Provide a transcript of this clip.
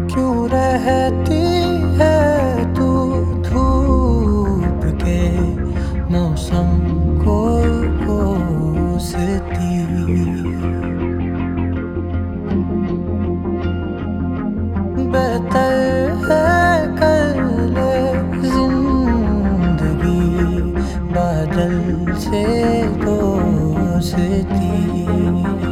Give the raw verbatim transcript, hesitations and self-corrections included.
क्यों रहती है तू धूप के मौसम को कोसती। बेहतर है कर ले जिंदगी बादल से दोस्ती।